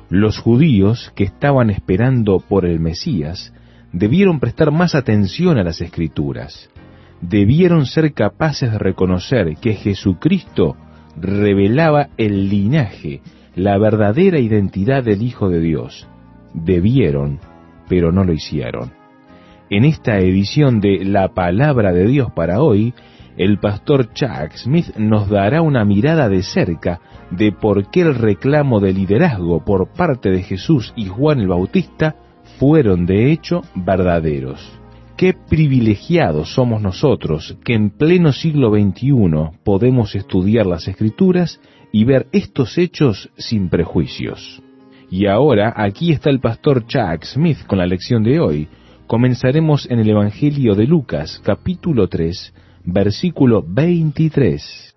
Los judíos que estaban esperando por el Mesías debieron prestar más atención a las Escrituras. Debieron ser capaces de reconocer que Jesucristo revelaba el linaje, la verdadera identidad del Hijo de Dios. Debieron, pero no lo hicieron. En esta edición de La Palabra de Dios para hoy, el pastor Chuck Smith nos dará una mirada de cerca de por qué el reclamo de liderazgo por parte de Jesús y Juan el Bautista fueron de hecho verdaderos. Qué privilegiados somos nosotros que en pleno siglo XXI podemos estudiar las Escrituras y ver estos hechos sin prejuicios. Y ahora aquí está el pastor Chuck Smith con la lección de hoy. Comenzaremos en el Evangelio de Lucas, capítulo 3, versículo 23.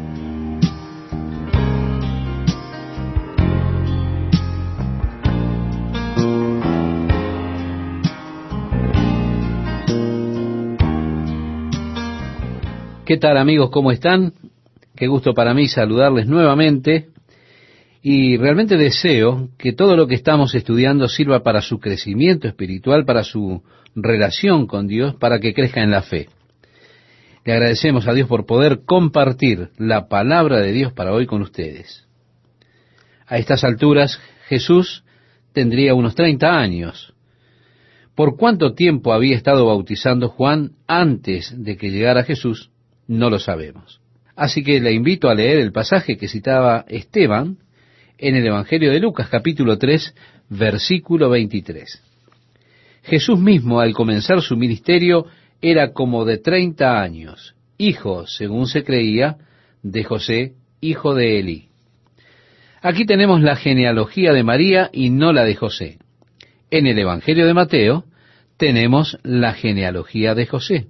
¿Qué tal, amigos? ¿Cómo están? Qué gusto para mí saludarles nuevamente, y realmente deseo que todo lo que estamos estudiando sirva para su crecimiento espiritual, para su relación con Dios, para que crezca en la fe. Le agradecemos a Dios por poder compartir la palabra de Dios para hoy con ustedes. A estas alturas, Jesús tendría unos 30 años. ¿Por cuánto tiempo había estado bautizando Juan antes de que llegara Jesús? No lo sabemos. Así que le invito a leer el pasaje que citaba Esteban en el Evangelio de Lucas, capítulo 3, versículo 23. Jesús mismo, al comenzar su ministerio, era como de 30 años, hijo, según se creía, de José, hijo de Elí. Aquí tenemos la genealogía de María y no la de José. En el Evangelio de Mateo tenemos la genealogía de José.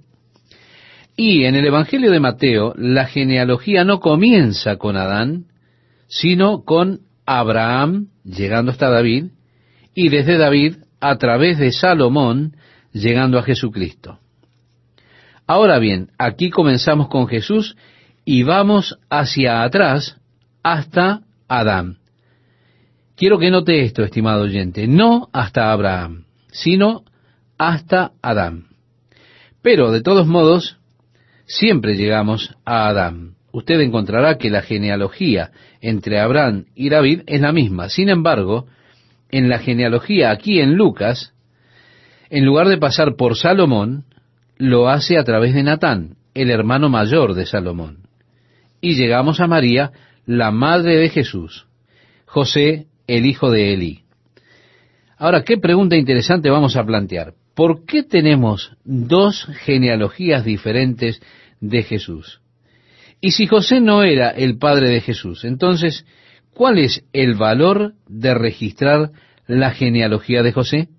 Y en el Evangelio de Mateo, la genealogía no comienza con Adán, sino con Abraham, llegando hasta David, y desde David, a través de Salomón, llegando a Jesucristo. Ahora bien, aquí comenzamos con Jesús y vamos hacia atrás hasta Adán. Quiero que note esto, estimado oyente, no hasta Abraham, sino hasta Adán. Pero, de todos modos, siempre llegamos a Adán. Usted encontrará que la genealogía entre Abraham y David es la misma. Sin embargo, en la genealogía aquí en Lucas, en lugar de pasar por Salomón, lo hace a través de Natán, el hermano mayor de Salomón. Y llegamos a María, la madre de Jesús, José, el hijo de Elí. Ahora, ¿qué pregunta interesante vamos a plantear? ¿Por qué tenemos dos genealogías diferentes de Jesús? Y si José no era el padre de Jesús, entonces, ¿cuál es el valor de registrar la genealogía de José?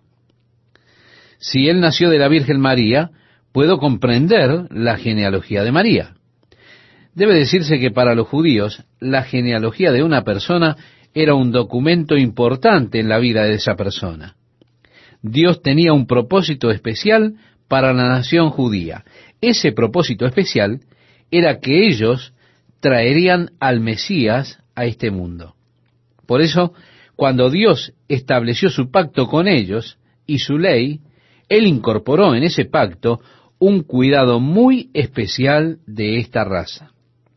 Si él nació de la Virgen María, puedo comprender la genealogía de María. Debe decirse que para los judíos, la genealogía de una persona era un documento importante en la vida de esa persona. Dios tenía un propósito especial para la nación judía. Ese propósito especial era que ellos traerían al Mesías a este mundo. Por eso, cuando Dios estableció su pacto con ellos y su ley, Él incorporó en ese pacto un cuidado muy especial de esta raza.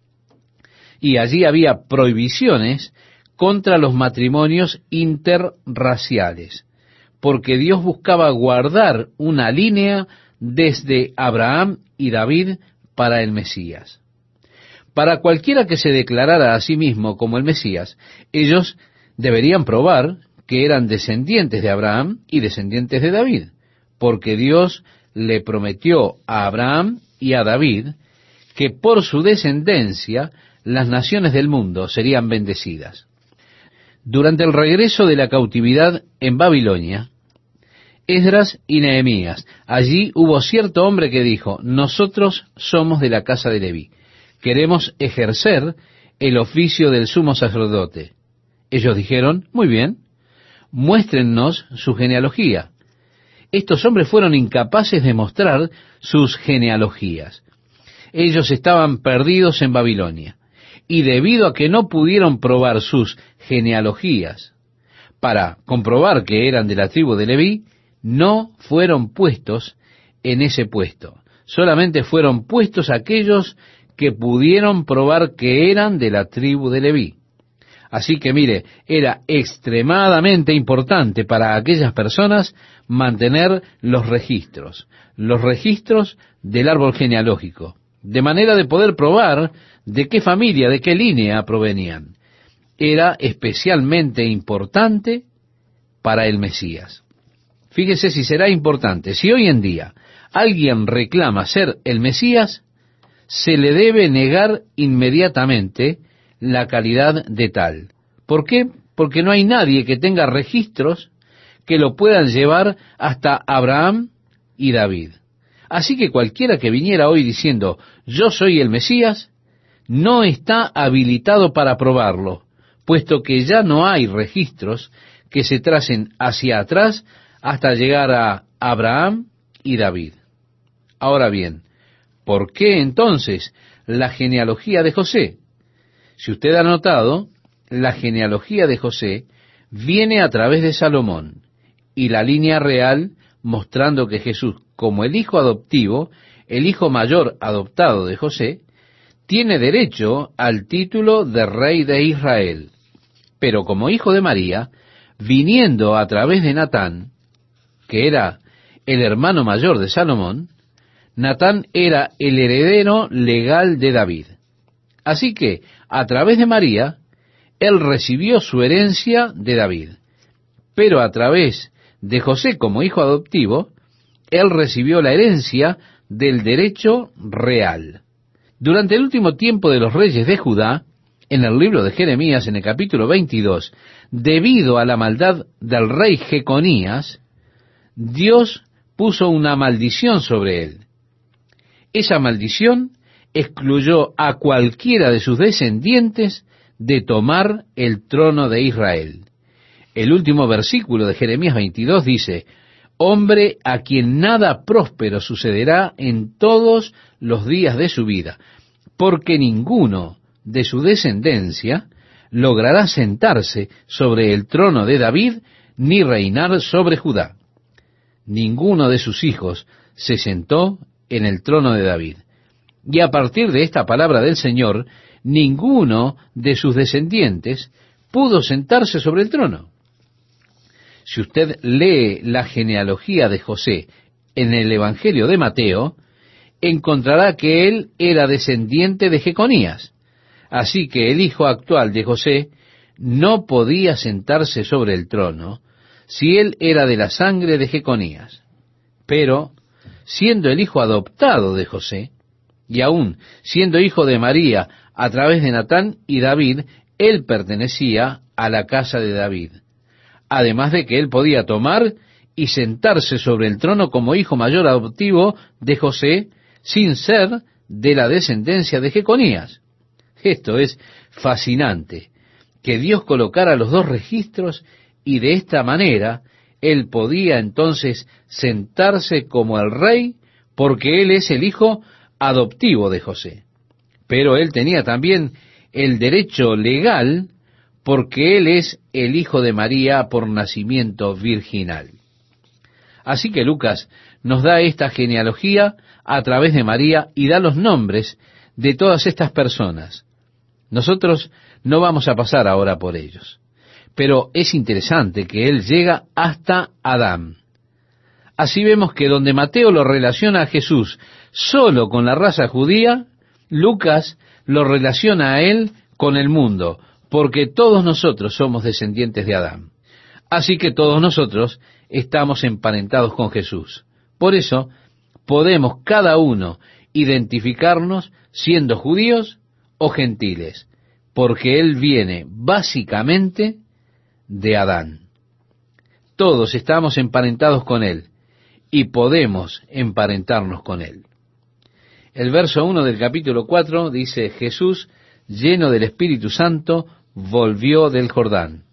Y allí había prohibiciones contra los matrimonios interraciales, porque Dios buscaba guardar una línea desde Abraham y David para el Mesías. Para cualquiera que se declarara a sí mismo como el Mesías, ellos deberían probar que eran descendientes de Abraham y descendientes de David, porque Dios le prometió a Abraham y a David que por su descendencia las naciones del mundo serían bendecidas. Durante el regreso de la cautividad en Babilonia, Esdras y Nehemías, allí hubo cierto hombre que dijo: nosotros somos de la casa de Leví, queremos ejercer el oficio del sumo sacerdote. Ellos dijeron: muy bien, muéstrennos su genealogía. Estos hombres fueron incapaces de mostrar sus genealogías. Ellos estaban perdidos en Babilonia, y debido a que no pudieron probar sus genealogías, para comprobar que eran de la tribu de Leví, no fueron puestos en ese puesto. Solamente fueron puestos aquellos que pudieron probar que eran de la tribu de Leví. Así que mire, era extremadamente importante para aquellas personas mantener los registros del árbol genealógico, de manera de poder probar de qué familia, de qué línea provenían. Era especialmente importante para el Mesías. Fíjese si será importante. Si hoy en día alguien reclama ser el Mesías, se le debe negar inmediatamente la calidad de tal. ¿Por qué? Porque no hay nadie que tenga registros que lo puedan llevar hasta Abraham y David. Así que cualquiera que viniera hoy diciendo, yo soy el Mesías, no está habilitado para probarlo, puesto que ya no hay registros que se tracen hacia atrás hasta llegar a Abraham y David. Ahora bien, ¿por qué entonces la genealogía de José? Si usted ha notado, la genealogía de José viene a través de Salomón, y la línea real mostrando que Jesús, como el hijo adoptivo, el hijo mayor adoptado de José, tiene derecho al título de rey de Israel. Pero como hijo de María, viniendo a través de Natán, que era el hermano mayor de Salomón, Natán era el heredero legal de David. Así que, a través de María, él recibió su herencia de David. Pero a través de José como hijo adoptivo, él recibió la herencia del derecho real. Durante el último tiempo de los reyes de Judá, en el libro de Jeremías, en el capítulo 22, debido a la maldad del rey Jeconías, Dios puso una maldición sobre él. Esa maldición excluyó a cualquiera de sus descendientes de tomar el trono de Israel. El último versículo de Jeremías 22 dice, hombre a quien nada próspero sucederá en todos los días de su vida, porque ninguno de su descendencia logrará sentarse sobre el trono de David, ni reinar sobre Judá. Ninguno de sus hijos se sentó en el trono de David. Y a partir de esta palabra del Señor, ninguno de sus descendientes pudo sentarse sobre el trono. Si usted lee la genealogía de José en el Evangelio de Mateo, encontrará que él era descendiente de Jeconías. Así que el hijo actual de José no podía sentarse sobre el trono si él era de la sangre de Jeconías. Pero, siendo el hijo adoptado de José, y aún siendo hijo de María a través de Natán y David, él pertenecía a la casa de David. Además de que él podía tomar y sentarse sobre el trono como hijo mayor adoptivo de José, sin ser de la descendencia de Jeconías. Esto es fascinante, que Dios colocara los dos registros y de esta manera él podía entonces sentarse como el rey, porque él es el hijo adoptivo de José. Pero él tenía también el derecho legal, porque él es el hijo de María por nacimiento virginal. Así que Lucas nos da esta genealogía a través de María y da los nombres de todas estas personas. Nosotros no vamos a pasar ahora por ellos, pero es interesante que él llega hasta Adán. Así vemos que donde Mateo lo relaciona a Jesús solo con la raza judía, Lucas lo relaciona a él con el mundo, porque todos nosotros somos descendientes de Adán. Así que todos nosotros estamos emparentados con Jesús. Por eso podemos cada uno identificarnos siendo judíos o gentiles, porque él viene básicamente de Adán. Todos estamos emparentados con él y podemos emparentarnos con él. El verso 1 del capítulo 4 dice, Jesús, lleno del Espíritu Santo, volvió del Jordán.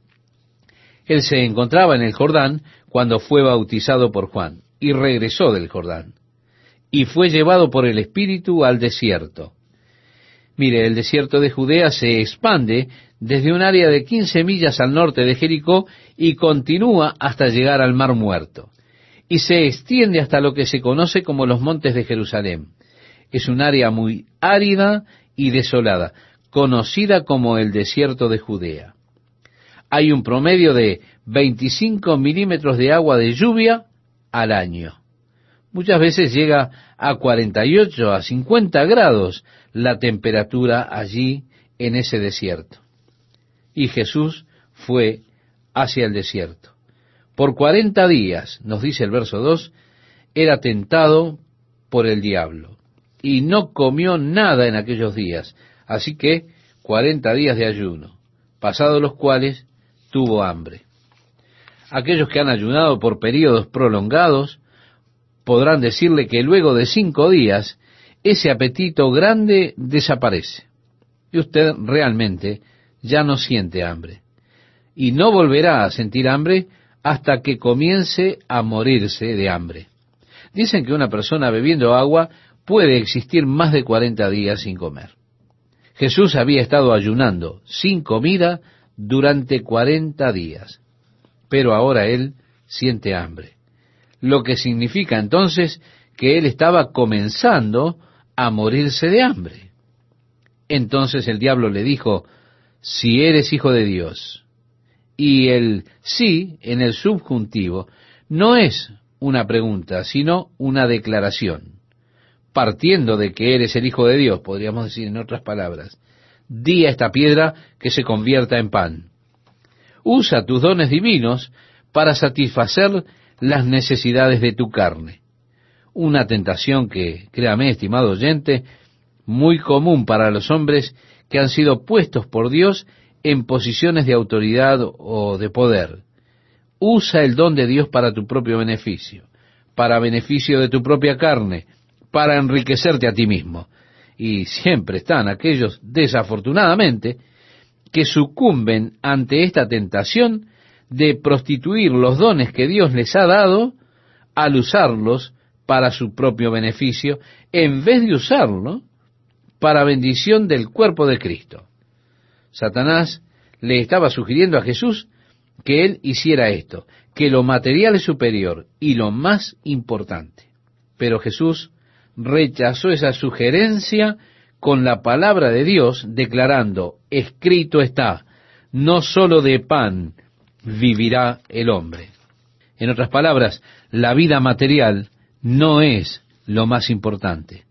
Él se encontraba en el Jordán cuando fue bautizado por Juan y regresó del Jordán y fue llevado por el Espíritu al desierto. Mire, el desierto de Judea se expande desde un área de 15 millas al norte de Jericó y continúa hasta llegar al Mar Muerto. Y se extiende hasta lo que se conoce como los Montes de Jerusalén. Es un área muy árida y desolada, conocida como el desierto de Judea. Hay un promedio de 25 milímetros de agua de lluvia al año. Muchas veces llega a 48 a 50 grados la temperatura allí en ese desierto. Y Jesús fue hacia el desierto. Por 40 días, nos dice el verso 2, era tentado por el diablo. Y no comió nada en aquellos días. Así que 40 días de ayuno, pasados los cuales tuvo hambre. Aquellos que han ayunado por períodos prolongados podrán decirle que luego de 5 días ese apetito grande desaparece. Y usted realmente ya no siente hambre. Y no volverá a sentir hambre hasta que comience a morirse de hambre. Dicen que una persona bebiendo agua puede existir más de 40 días sin comer. Jesús había estado ayunando sin comida durante 40 días, pero ahora él siente hambre, lo que significa entonces que él estaba comenzando a morirse de hambre. Entonces el diablo le dijo, si eres hijo de Dios. Y el sí en el subjuntivo no es una pregunta, sino una declaración. Partiendo de que eres el hijo de Dios, podríamos decir en otras palabras, di a esta piedra que se convierta en pan. Usa tus dones divinos para satisfacer las necesidades de tu carne. Una tentación que, créame, estimado oyente, muy común para los hombres que han sido puestos por Dios en posiciones de autoridad o de poder. Usa el don de Dios para tu propio beneficio, para beneficio de tu propia carne, para enriquecerte a ti mismo. Y siempre están aquellos, desafortunadamente, que sucumben ante esta tentación de prostituir los dones que Dios les ha dado al usarlos para su propio beneficio, en vez de usarlo para bendición del cuerpo de Cristo. Satanás le estaba sugiriendo a Jesús que él hiciera esto, que lo material es superior y lo más importante. Pero Jesús rechazó esa sugerencia con la palabra de Dios, declarando, escrito está, no solo de pan vivirá el hombre. En otras palabras, la vida material no es lo más importante,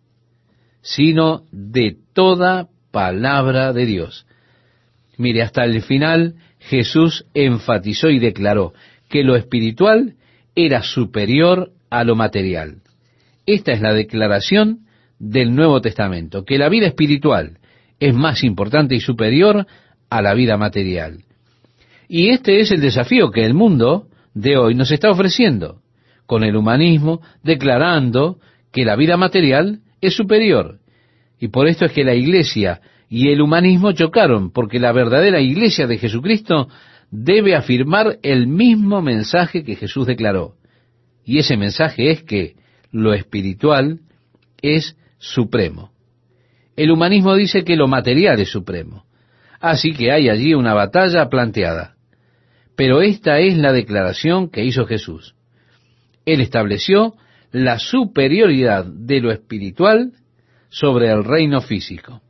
sino de toda palabra de Dios. Mire, hasta el final Jesús enfatizó y declaró que lo espiritual era superior a lo material. Esta es la declaración del Nuevo Testamento, que la vida espiritual es más importante y superior a la vida material. Y este es el desafío que el mundo de hoy nos está ofreciendo, con el humanismo declarando que la vida material es superior. Y por esto es que la iglesia y el humanismo chocaron, porque la verdadera iglesia de Jesucristo debe afirmar el mismo mensaje que Jesús declaró. Y ese mensaje es que lo espiritual es supremo. El humanismo dice que lo material es supremo. Así que hay allí una batalla planteada. Pero esta es la declaración que hizo Jesús. Él estableció la superioridad de lo espiritual sobre el reino físico.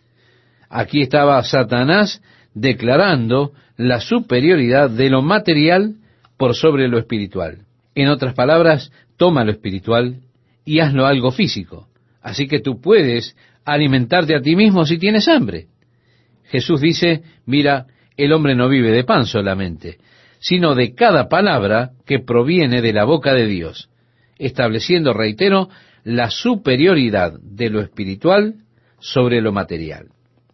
Aquí estaba Satanás declarando la superioridad de lo material por sobre lo espiritual. En otras palabras, toma lo espiritual y hazlo algo físico. Así que tú puedes alimentarte a ti mismo si tienes hambre. Jesús dice, mira, el hombre no vive de pan solamente, sino de cada palabra que proviene de la boca de Dios, estableciendo, reitero, la superioridad de lo espiritual sobre lo material.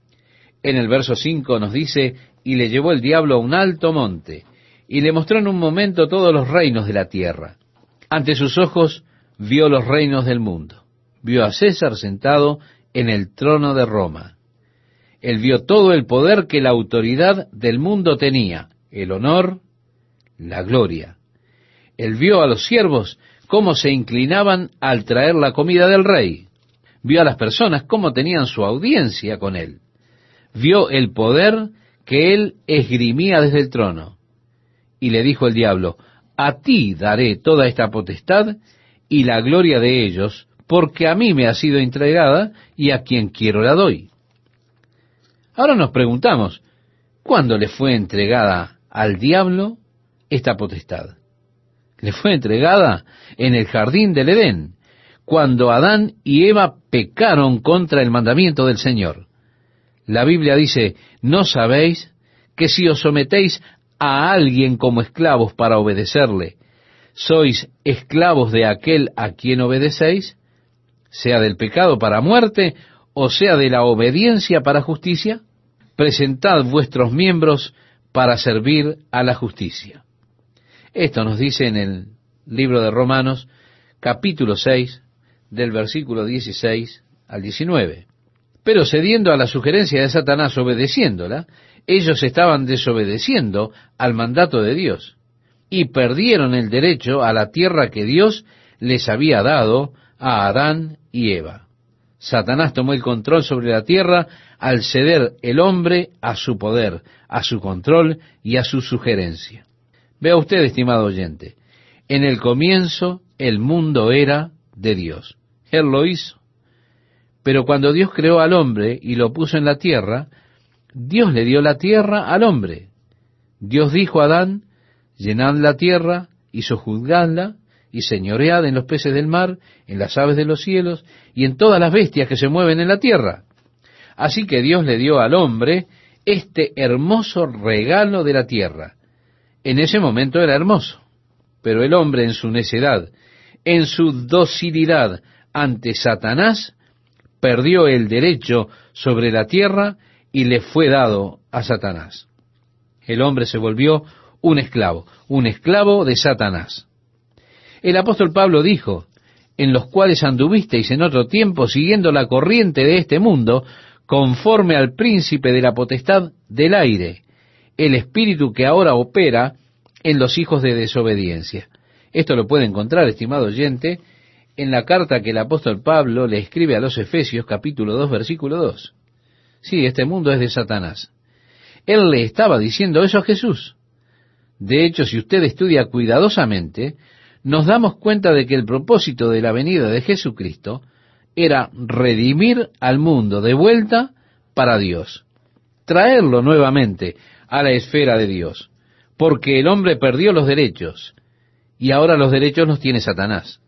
En el verso 5 nos dice, y le llevó el diablo a un alto monte, y le mostró en un momento todos los reinos de la tierra. Ante sus ojos vio los reinos del mundo. Vio a César sentado en el trono de Roma. Él vio todo el poder que la autoridad del mundo tenía, el honor, la gloria. Él vio a los siervos cómo se inclinaban al traer la comida del rey. Vio a las personas cómo tenían su audiencia con él. Vio el poder que él esgrimía desde el trono. Y le dijo el diablo: a ti daré toda esta potestad y la gloria de ellos, porque a mí me ha sido entregada y a quien quiero la doy. Ahora nos preguntamos, ¿cuándo le fue entregada al diablo esta potestad? Le fue entregada en el jardín del Edén, cuando Adán y Eva pecaron contra el mandamiento del Señor. La Biblia dice: ¿no sabéis que si os sometéis a alguien como esclavos para obedecerle, sois esclavos de aquel a quien obedecéis, sea del pecado para muerte, o sea de la obediencia para justicia? Presentad vuestros miembros para servir a la justicia. Esto nos dice en el libro de Romanos, capítulo 6, del versículo 16 al 19. Pero cediendo a la sugerencia de Satanás, obedeciéndola, ellos estaban desobedeciendo al mandato de Dios y perdieron el derecho a la tierra que Dios les había dado a Adán y Eva. Satanás tomó el control sobre la tierra al ceder el hombre a su poder, a su control y a su sugerencia. Vea usted, estimado oyente, en el comienzo el mundo era de Dios. Él lo hizo. Pero cuando Dios creó al hombre y lo puso en la tierra, Dios le dio la tierra al hombre. Dios dijo a Adán: llenad la tierra y sojuzgadla, y señoread en los peces del mar, en las aves de los cielos, y en todas las bestias que se mueven en la tierra. Así que Dios le dio al hombre este hermoso regalo de la tierra. En ese momento era hermoso, pero el hombre, en su necedad, en su docilidad ante Satanás, perdió el derecho sobre la tierra y le fue dado a Satanás. El hombre se volvió un esclavo de Satanás. El apóstol Pablo dijo: en los cuales anduvisteis en otro tiempo siguiendo la corriente de este mundo, conforme al príncipe de la potestad del aire, el espíritu que ahora opera en los hijos de desobediencia. Esto lo puede encontrar, estimado oyente, en la carta que el apóstol Pablo le escribe a los Efesios, capítulo 2, versículo 2. Sí, este mundo es de Satanás. Él le estaba diciendo eso a Jesús. De hecho, si usted estudia cuidadosamente, nos damos cuenta de que el propósito de la venida de Jesucristo era redimir al mundo de vuelta para Dios, traerlo nuevamente a la esfera de Dios, porque el hombre perdió los derechos, y ahora los derechos los tiene Satanás.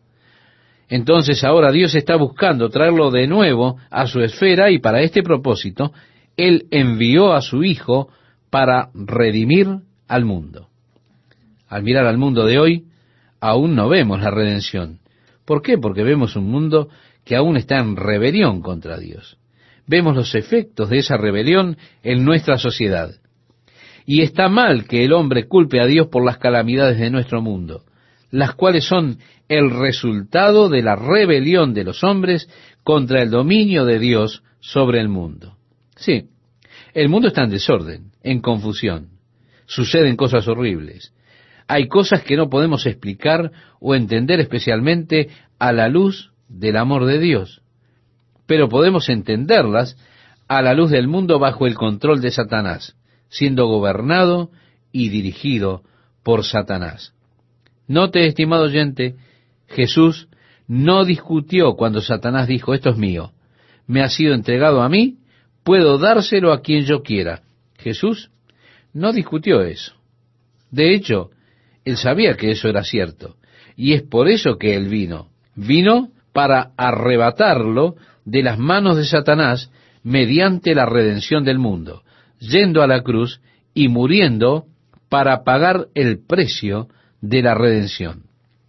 Entonces ahora Dios está buscando traerlo de nuevo a su esfera, y para este propósito, Él envió a su Hijo para redimir al mundo. Al mirar al mundo de hoy, aún no vemos la redención. ¿Por qué? Porque vemos un mundo que aún está en rebelión contra Dios. Vemos los efectos de esa rebelión en nuestra sociedad. Y está mal que el hombre culpe a Dios por las calamidades de nuestro mundo, las cuales son el resultado de la rebelión de los hombres contra el dominio de Dios sobre el mundo. Sí, el mundo está en desorden, en confusión. Suceden cosas horribles. Hay cosas que no podemos explicar o entender, especialmente a la luz del amor de Dios. Pero podemos entenderlas a la luz del mundo bajo el control de Satanás, siendo gobernado y dirigido por Satanás. Note, estimado oyente, Jesús no discutió cuando Satanás dijo: esto es mío, me ha sido entregado a mí, puedo dárselo a quien yo quiera. Jesús no discutió eso. De hecho, Él sabía que eso era cierto, y es por eso que Él vino para arrebatarlo de las manos de Satanás mediante la redención del mundo, yendo a la cruz y muriendo para pagar el precio de la redención.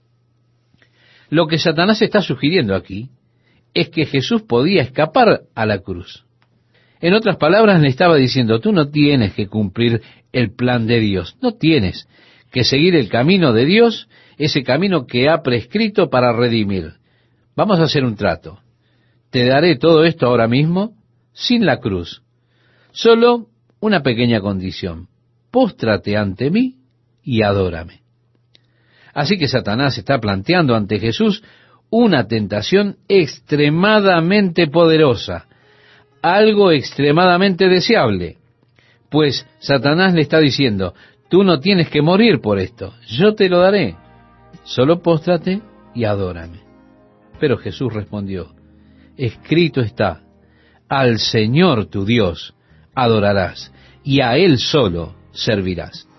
Lo que Satanás está sugiriendo aquí es que Jesús podía escapar a la cruz. En otras palabras, le estaba diciendo: tú no tienes que cumplir el plan de Dios, no tienes que seguir el camino de Dios, ese camino que ha prescrito para redimir. Vamos a hacer un trato. Te daré todo esto ahora mismo, sin la cruz. Solo una pequeña condición: póstrate ante mí y adórame. Así que Satanás está planteando ante Jesús una tentación extremadamente poderosa, algo extremadamente deseable, Pues Satanás le está diciendo, tú no tienes que morir por esto, yo te lo daré, solo póstrate y adórame. Pero Jesús respondió, escrito está, al Señor tu Dios adorarás, y a Él solo servirás.